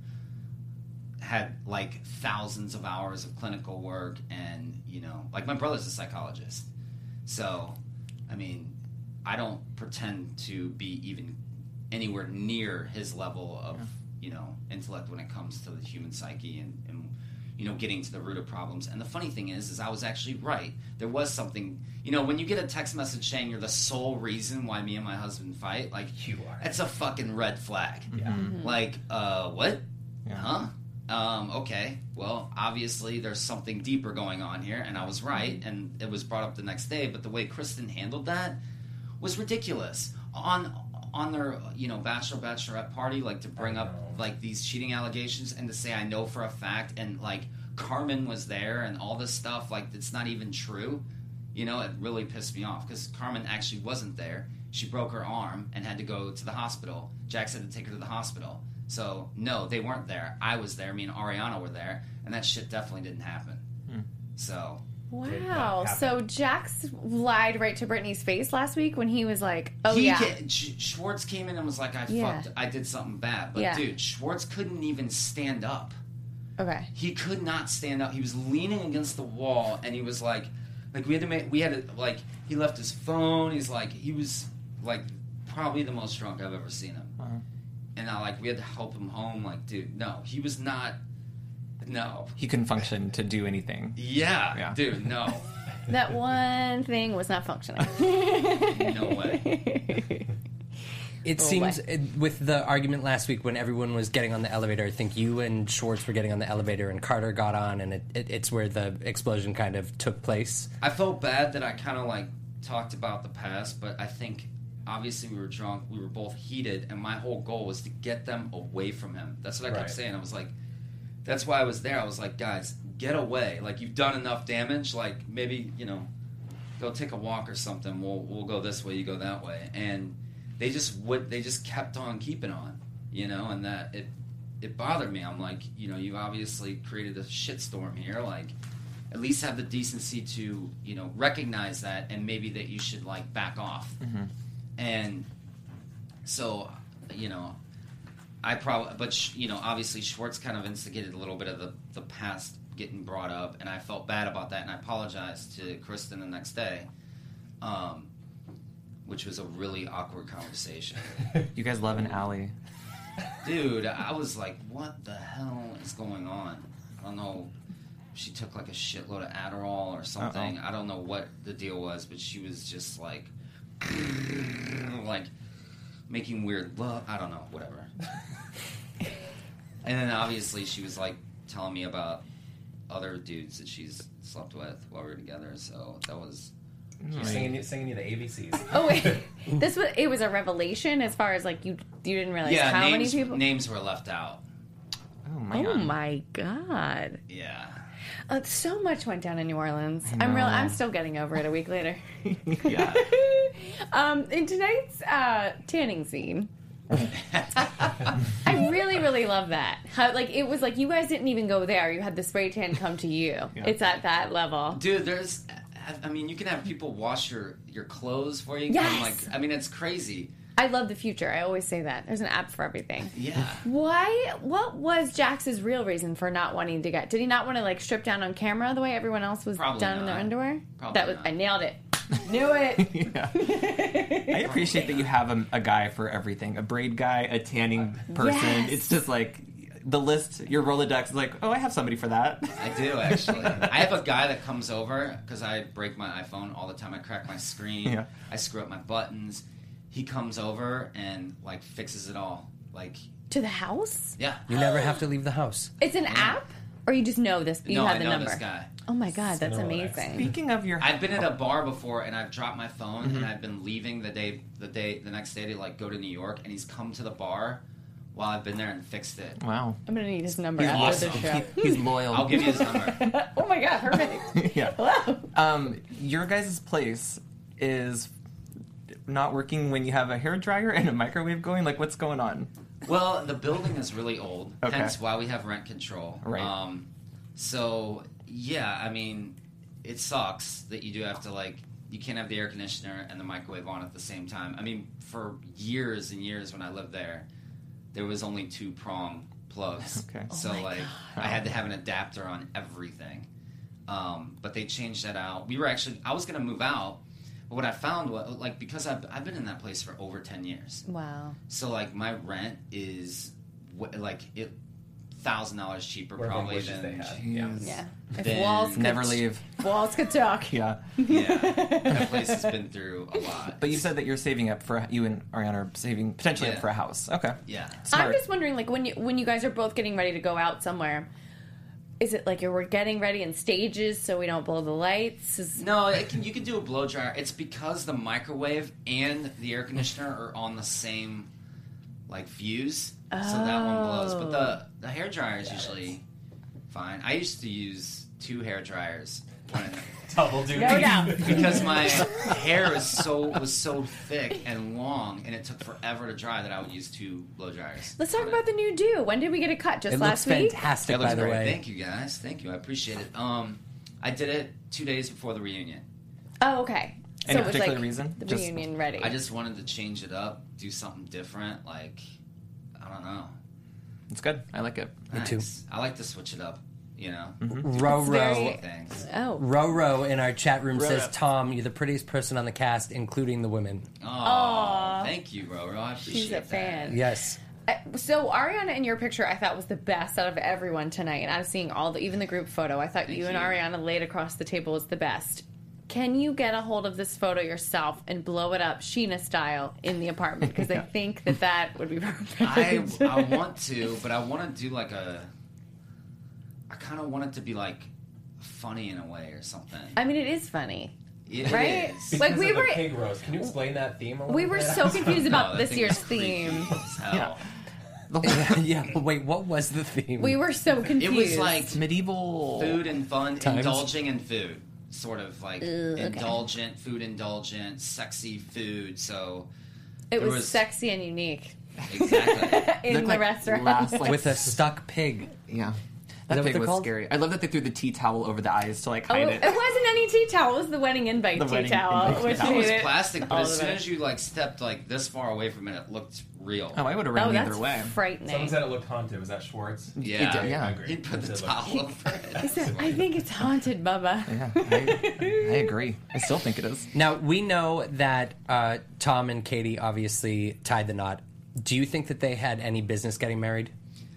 had like thousands of hours of clinical work and, you know, like my brother's a psychologist. So, I mean, I don't pretend to be even anywhere near his level of, you know, intellect when it comes to the human psyche and, and, you know, getting to the root of problems. And the funny thing is, is I was actually right. There was something, you know, when you get a text message saying you're the sole reason why me and my husband fight, like, You are. it's a fucking red flag. Yeah. Like, uh, what? Yeah. Huh? Um, okay. Well, obviously there's something deeper going on here, and I was right, and it was brought up the next day, but the way Kristen handled that was ridiculous. On on their, you know, bachelor bachelorette party, like to bring up like these cheating allegations and to say I know for a fact, and like Carmen was there and all this stuff, like it's not even true. You know, it really pissed me off because Carmen actually wasn't there. She broke her arm and had to go to the hospital. Jax had to take her to the hospital. So, no, they weren't there. I was there. Me and Ariana were there. And that shit definitely didn't happen. Hmm. So, Did Wow. not happen. So Jax lied right to Brittany's face last week when he was like, "Oh he yeah, ca- Sch- Schwartz came in and was like, I Yeah. fucked, I did something bad. But, Yeah. dude, Schwartz couldn't even stand up. okay." He could not stand up. He was leaning against the wall, and he was like, like we had to make, we had to, like, he left his phone. He's like, he was, like, probably the most drunk I've ever seen him. Uh-huh. And I, like, we had to help him home. Like, dude, no, he was not, no. He couldn't function to do anything. Yeah, Yeah. dude, no. That one thing was not functioning. No way. It Oh, seems, what? it, with the argument last week when everyone was getting on the elevator, I think you and Schwartz were getting on the elevator and Carter got on, and it, it, it's where the explosion kind of took place. I felt bad that I kind of like talked about the past, but I think obviously we were drunk, we were both heated, and my whole goal was to get them away from him. That's what I kept Right. saying. I was like, that's why I was there. I was like, guys, get away. Like, you've done enough damage. Like, maybe, you know, go take a walk or something. We'll we'll go this way, you go that way. And they just would. They just kept on keeping on, you know, and that it it bothered me. I'm like, you know, you obviously created a shitstorm here. Like, at least have the decency to, you know, recognize that, and maybe that you should like back off. Mm-hmm. And so, you know, I probably, but sh- you know, obviously Schwartz kind of instigated a little bit of the the past getting brought up, and I felt bad about that, and I apologized to Kristen the next day. Um. Which was a really awkward conversation. You guys love an alley. Dude, I was like, what the hell is going on? I don't know. She took like a shitload of Adderall or something. Uh-oh. I don't know what the deal was, but she was just like, like making weird love. I don't know, whatever. And then obviously she was like telling me about other dudes that she's slept with while we were together. So that was... She's singing, you- singing you the A B Cs. Oh wait, this was it was a revelation as far as like you you didn't realize yeah, how names, many people. names were left out. Oh my Oh god. my god! Yeah. Uh, so much went down in New Orleans. I'm real. I'm still getting over it a week later. Yeah. um, in tonight's uh, tanning scene, I really, really love that. How like it was like you guys didn't even go there. You had the spray tan come to you. Yeah. It's at that level. Dude, there's... I mean, you can have people wash your, your clothes for you. Yes! And like, I mean, it's crazy. I love the future. I always say that. There's an app for everything. Yeah. Why? What was Jax's real reason for not wanting to get? Did he not want to like strip down on camera the way everyone else was Probably down in their not. underwear? Probably that was. not. I nailed it. Knew it. Yeah. I appreciate that you have a, a guy for everything. A braid guy, a tanning person. Yes. It's just like the list, your Rolodex is like, oh, I have somebody for that. I do, actually. I have a guy that comes over, because I break my iPhone all the time. I crack my screen. Yeah. I screw up my buttons. He comes over and, like, fixes it all. Like, To the house? yeah. You never have to leave the house. It's an app, or you just know this? You no, have I the know number. this guy. Oh my god, that's Cinderella. amazing. Speaking of your... I've been at a bar before, and I've dropped my phone, and I've been leaving the day, the day, the next day to, like, go to New York, and he's come to the bar while I've been there and fixed it. Wow. I'm gonna need his number He's after awesome. the show. He- he's loyal. I'll give you his number. Oh my god, perfect. Yeah. Hello. Um, your guys' place is not working when you have a hairdryer and a microwave going? Like, what's going on? Well, the building is really old, Okay. hence why we have rent control. Right. Um, so, yeah, I mean, it sucks that you do have to, like, you can't have the air conditioner and the microwave on at the same time. I mean, for years and years when I lived there, there was only two prong plugs. Okay. So, like, I had to have an adapter on everything. Um, but they changed that out. We were actually, I was going to move out, but what I found was, like, because I've, I've been in that place for over ten years. Wow. So, like, my rent is, wh- like, it thousand dollars cheaper Whatever probably wishes than... they have. Yeah. Yeah. If Then walls could, Never leave. if walls could talk. Yeah. Yeah. That place has been through a lot. But you said that you're saving up for, you and Ariana are saving potentially Yeah. up for a house. Okay. Yeah. Smart. I'm just wondering, like, when you when you guys are both getting ready to go out somewhere, is it like you're getting ready in stages so we don't blow the lights? Is, No, it can, you can do a blow dryer. It's because the microwave and the air conditioner are on the same, like, fuse. So that one blows. But the, the hair dryer is usually fine. I used to use two hair dryers when Double duty. no doubt. because my hair is so was so thick and long, and it took forever to dry that I would use two blow dryers. Let's talk about the new do. When did we get it cut? Just It last looks week? fantastic, That looks by the great. way. Thank you guys. Thank you. I appreciate it. Um, I did it two days before the reunion. Oh, okay. Any so it was particular like reason? the Just- reunion ready. I just wanted to change it up, do something different. Like, I don't know. It's good. I like it. Me too. Nice. I like to switch it up. You know, Ro very- Ro. things. oh. Ro Ro in our chat room says, Tom, you're the prettiest person on the cast, including the women. Oh, thank you, Roro. I appreciate She's a that. fan. Yes. Uh, So Ariana in your picture, I thought was the best out of everyone tonight, and I was seeing all the even the group photo. I thought Thank you and you. Ariana laid across the table was the best. can you get a hold of this photo yourself and blow it up Sheena style in the apartment? Because I think that that would be perfect. I, I want to, but I want to do like a... I kind of want it to be like funny in a way or something. I mean, it is funny. It right? is. Because Like we of the were, pig roast. Can you explain that theme a little we were bit? so confused about No, that this thing year's was creepy theme. as hell. yeah, wait, what was the theme? We were so confused. It was like medieval food and fun, Times. indulging in food. Sort of like Ugh, okay. indulgent, food indulgent, sexy food. So it there was, was- sexy and unique exactly. in Looked the like restaurant. last, like, with a stuck pig. Yeah. that That what pig they're was called? scary. I love that they threw the tea towel over the eyes to like Oh, hide it it. wasn't any tea towel. It was the wedding invite The tea wedding towel, invite which tea That made was it plastic, but all as the soon better. as you like stepped like this far away from it, it looked real. Oh, I would have Oh, ran that's either way. frightening. Someone said it looked haunted. Was that Schwartz? Yeah, He did, yeah. I agree. He put the It looked- towel over it. He said, I think it's haunted, Bubba. Yeah, I, I agree. I still think it is. Now, we know that uh, Tom and Katie obviously tied the knot. Do you think that they had any business getting married?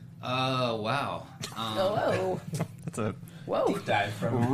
Oh wow. Um, Whoa. That's a Whoa. Deep dive from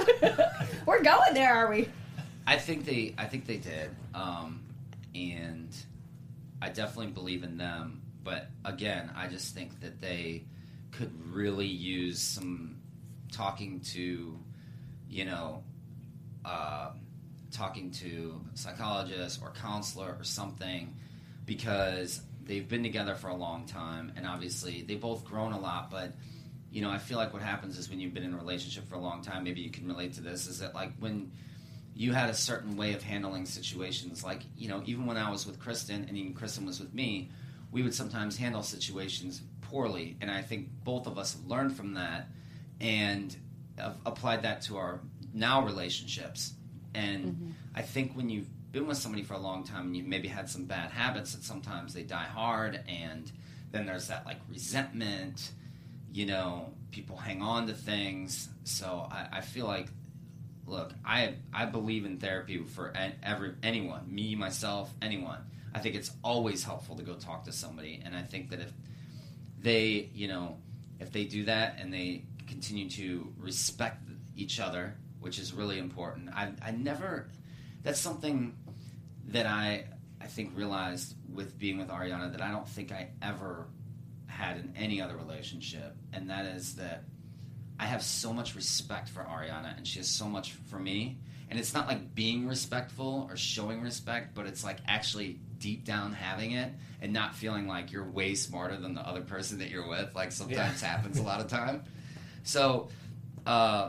We're going there, are we? I think they, I think they did, um, and I definitely believe in them. But again, I just think that they could really use some talking to, you know, uh, talking to a psychologist or counselor or something, because they've been together for a long time, and obviously they've both grown a lot. But you know, I feel like what happens is when you've been in a relationship for a long time, maybe you can relate to this, is that like when you had a certain way of handling situations, like, you know, even when I was with Kristen and even Kristen was with me, we would sometimes handle situations poorly. And I think both of us have learned from that and have applied that to our now relationships. And Mm-hmm. I think when you've been with somebody for a long time and you've maybe had some bad habits, that sometimes they die hard, and then there's that like resentment, you know, people hang on to things. So I, I feel like, look, I I believe in therapy for an- every anyone, me, myself, anyone. I think it's always helpful to go talk to somebody, and I think that if they, you know, if they do that and they continue to respect each other, which is really important. I I never, that's something that I I think realized with being with Ariana that I don't think I ever had in any other relationship, and that is that I have so much respect for Ariana, and she has so much for me. And it's not like being respectful or showing respect, but it's like actually deep down having it and not feeling like you're way smarter than the other person that you're with, like sometimes happens a lot of time. So, uh,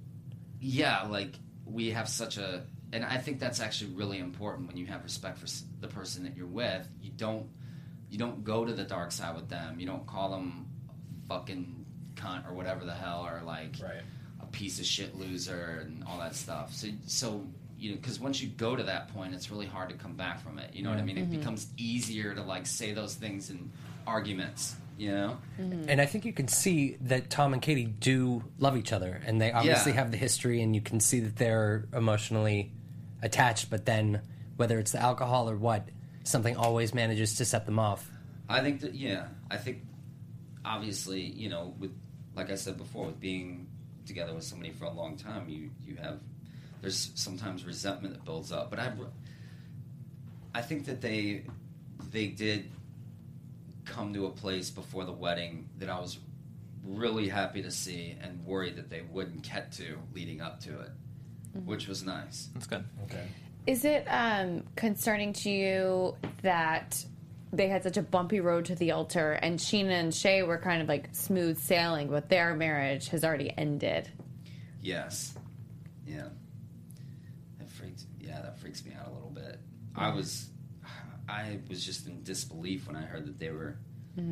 yeah, like we have such a, and I think that's actually really important when you have respect for s- the person that you're with. You don't, you don't go to the dark side with them. You don't call them fucking cunt or whatever the hell, or like Right. a piece of shit loser and all that stuff. So, so you know, because once you go to that point, it's really hard to come back from it. You know what I mean? It becomes easier to like say those things in arguments. You know? And I think you can see that Tom and Katie do love each other, and they obviously Yeah. have the history, and you can see that they're emotionally attached. But then, whether it's the alcohol or what, something always manages to set them off. I think that, yeah, I think obviously, you know, with, like I said before, with being together with somebody for a long time, you, you have, there's sometimes resentment that builds up. But I, I think that they, they did come to a place before the wedding that I was really happy to see and worried that they wouldn't get to leading up to it, which was nice. That's good. Okay. Is it um, concerning to you that they had such a bumpy road to the altar, and Sheena and Shay were kind of like smooth sailing, but their marriage has already ended? Yes. Yeah. That freaks. Yeah, that freaks me out a little bit. I was, I was just in disbelief when I heard that they were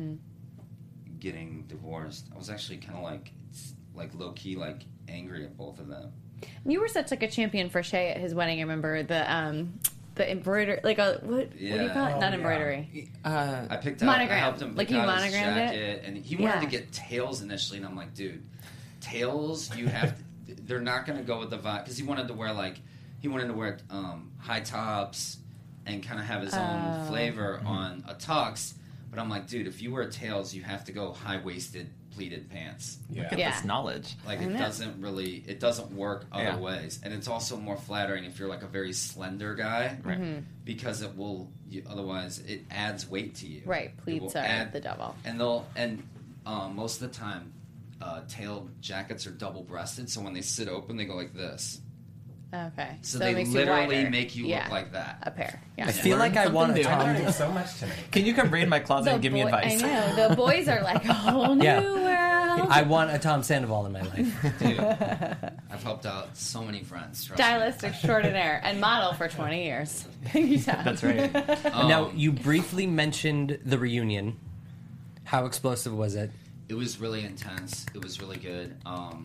getting divorced. I was actually kind of like, like low key, like angry at both of them. You were such like a champion for Shay at his wedding. I remember the um, the embroidery, like a what, what do you Yeah. call it? Oh, Not yeah. embroidery. Uh, I picked out, Monogram. I helped him Like pick you out his monogrammed it? jacket, and he wanted Yeah. to get tails initially, and I'm like, dude, tails, you have to, they're not going to go with the vibe, because he wanted to wear like, he wanted to wear um, high tops and kind of have his own Oh. flavor on a tux, But I'm like, dude, if you wear tails, you have to go high-waisted pleated pants. Yeah. Look at Yeah. this knowledge. Like, it doesn't really, it doesn't work other Yeah. ways. And it's also more flattering if you're like a very slender guy. Right. Mm-hmm. Because it will, you, otherwise, it adds weight to you. Right, It pleats will are add- the devil. And they'll, and um, most of the time, uh, tailed jackets are double-breasted, so when they sit open, they go like this. Okay. So, it they makes literally you wider. make you yeah. look like that. a pair. I Yeah. feel like I want a new. I'm Tom. learning so much tonight. Can you come raid my closet The and give me boy- advice? I know. The boys are like a whole new Yeah. world. I want a Tom Sandoval in my life. Dude, I've helped out so many friends. Trust me. Stylist extraordinaire and model for twenty years. Thank you, Tom. That's right. Um, Now, you briefly mentioned the reunion. How explosive was it? It was really intense. It was really good. Um,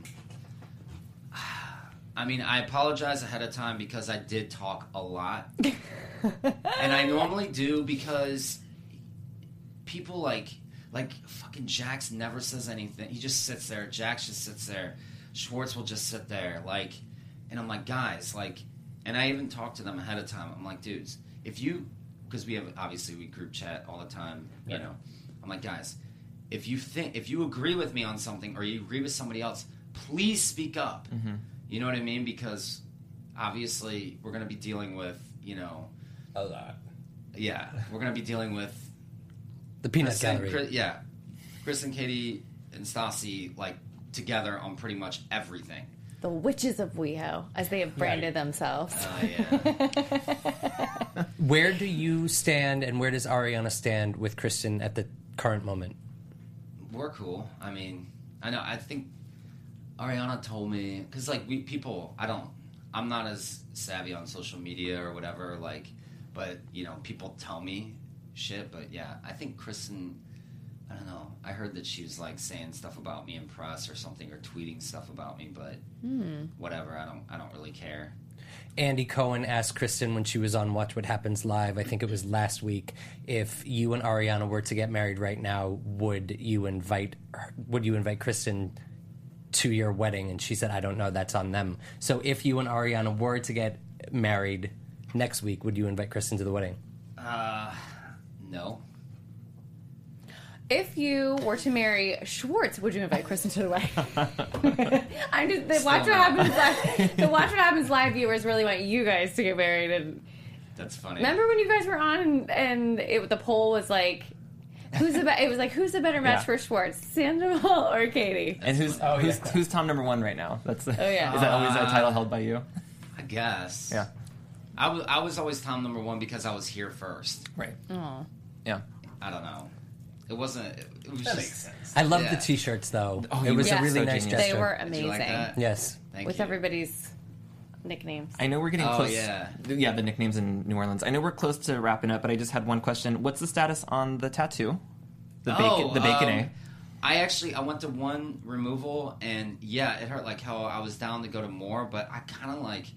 I mean, I apologize ahead of time because I did talk a lot. And I normally do because people like, like fucking Jax never says anything. He just sits there. Jax just sits there. Schwartz will just sit there. Like, and I'm like, guys, like, and I even talked to them ahead of time. I'm like, dudes, if you, because we have, obviously we group chat all the time, you know. I'm like, guys, if you think, if you agree with me on something or you agree with somebody else, please speak up. Mm-hmm. You know what I mean? Because obviously we're going to be dealing with, you know, A lot. yeah, we're going to be dealing with The Peanut Chris and- Gallery. Chris- yeah, Chris and Katie and Stassi like together on pretty much everything. The witches of WeHo, as they have branded themselves. Oh yeah. Where do you stand and where does Ariana stand with Kristen at the current moment? We're cool. I mean, I know. I think Ariana told me because, like, we people. I don't. I'm not as savvy on social media or whatever. Like, but you know, people tell me shit. But yeah, I think Kristen. I don't know. I heard that she was like saying stuff about me in press or something, or tweeting stuff about me. But whatever. I don't. I don't really care. Andy Cohen asked Kristen when she was on Watch What Happens Live, I think it was last week, if you and Ariana were to get married right now, would you invite her, would you invite Kristen to your wedding? And she said, I don't know, that's on them. So if you and Ariana were to get married next week, would you invite Kristen to the wedding? Uh, no. If you were to marry Schwartz, would you invite Kristen to the wedding? I'm just the watch what no. happens live. The watch what happens live viewers really want you guys to get married. And That's funny. remember when you guys were on and, and it, the poll was like, who's the be- it was like who's the better match Yeah. for Schwartz, Sandoval or Katie? And who's Oh, who's, yeah. who's Tom number one right now? That's the, Oh, yeah. Is that always a Uh, title held by you? I guess. Yeah. I was. I was always Tom number one because I was here first. Right. Oh. Yeah. I don't know. It wasn't. It, it was That just. makes sense. I love Yeah. the t-shirts, though. Oh, it you was were a really so nice genius. gesture. They were Did amazing. you like that? Yes. Thank With you. everybody's nicknames. I know we're getting Oh, close. yeah. Yeah, the nicknames in New Orleans. I know we're close to wrapping up, but I just had one question. What's the status on the tattoo? The bacon, Oh, the bacon um, A. I actually I went to one removal and yeah, it hurt like hell. I was down to go to more, but I kind of like.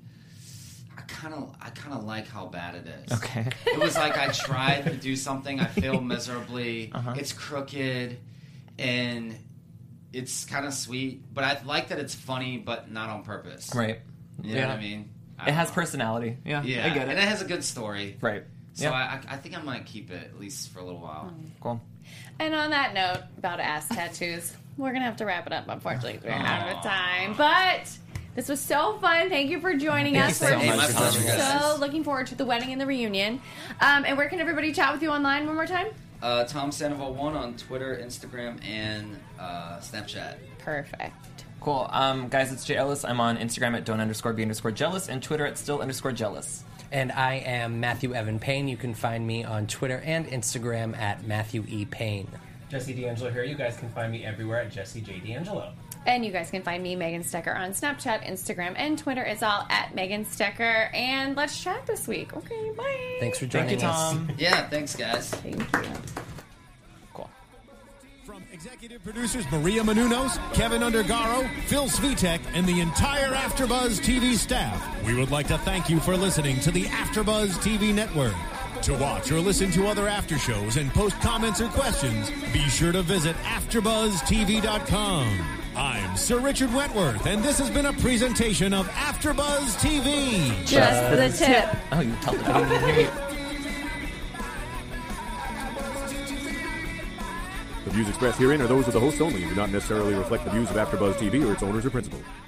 I kind of I kind of like how bad it is. Okay. It was like I tried to do something, I failed miserably. Uh-huh. It's crooked, and it's kind of sweet, but I like that it's funny, but not on purpose. Right. You know Yeah. what I mean? I It don't has know. personality. Yeah. Yeah, I get it. and it has a good story. Right. So Yeah. I, I think I might keep it at least for a little while. Cool. And on that note about ass tattoos, we're gonna have to wrap it up. Unfortunately, we're out of time. But this was so fun. Thank you for joining Thank us. you so We're much My pleasure, guys. so looking forward to the wedding and the reunion. Um, and where can everybody chat with you online one more time? Uh, Tom Sandoval one on Twitter, Instagram, and uh, Snapchat. Perfect. Cool. Um, guys, it's Jay Ellis. I'm on Instagram at don't underscore be underscore jealous and Twitter at still underscore jealous. And I am Matthew Evan Payne. You can find me on Twitter and Instagram at Matthew E. Payne. Jesse D'Angelo here. You guys can find me everywhere at Jesse J. D'Angelo. And you guys can find me, Megan Stecker, on Snapchat, Instagram, and Twitter. It's all at Megan Stecker. And let's chat this week. Okay, bye. Thanks for Thank joining you, us. Tom. Yeah, thanks, guys. Thank you. Cool. From executive producers Maria Menounos, Kevin Undergaro, Phil Svitek, and the entire AfterBuzz T V staff, we would like to thank you for listening to the AfterBuzz T V network. To watch or listen to other after shows and post comments or questions, be sure to visit after buzz T V dot com. I'm Sir Richard Wentworth, and this has been a presentation of AfterBuzz T V. Just the tip. Oh, you tell the The views expressed herein are those of the hosts only and do not necessarily reflect the views of AfterBuzz T V or its owners or principals.